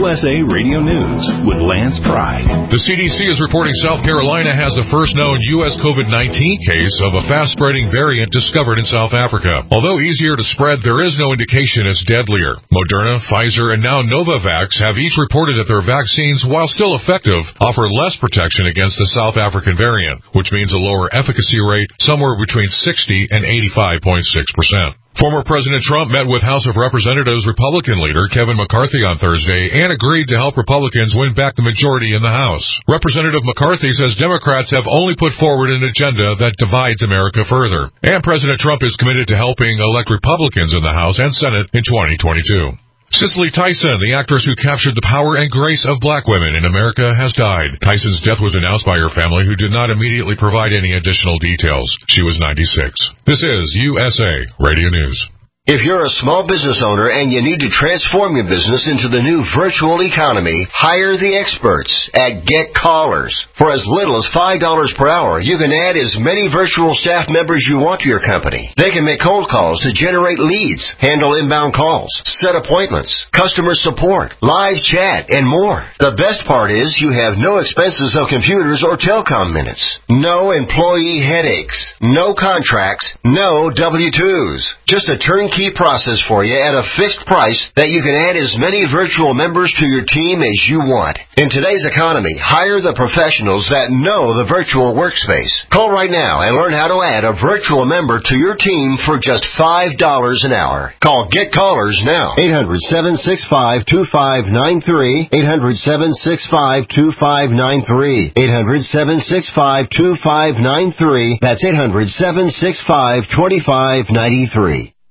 USA Radio News with Lance Pride. The CDC is reporting South Carolina has the first known U.S. COVID-19 case of a fast-spreading variant discovered in South Africa. Although easier to spread, there is no indication it's deadlier. Moderna, Pfizer, and now Novavax have each reported that their vaccines, while still effective, offer less protection against the South African variant, which means a lower efficacy rate, somewhere between 60 and 85.6%. Former President Trump met with House of Representatives Republican leader Kevin McCarthy on Thursday and agreed to help Republicans win back the majority in the House. Representative McCarthy says Democrats have only put forward an agenda that divides America further. And President Trump is committed to helping elect Republicans in the House and Senate in 2022. Cicely Tyson, the actress who captured the power and grace of black women in America, has died. Tyson's death was announced by her family, who did not immediately provide any additional details. She was 96. This is USA Radio News. If you're a small business owner and you need to transform your business into the new virtual economy, hire the experts at Get Callers. For as little as $5 per hour, you can add as many virtual staff members you want to your company. They can make cold calls to generate leads, handle inbound calls, set appointments, customer support, live chat, and more. The best part is you have no expenses of computers or telecom minutes, no employee headaches, no contracts, no W-2s. Just a turnkey process for you at a fixed price that you can add as many virtual members to your team as you want. In today's economy, hire the professionals that know the virtual workspace. Call right now and learn how to add a virtual member to your team for just $5 an hour. Call Get Callers now. 800-765-2593. 800-765-2593. 800-765-2593. That's 800-765-2593.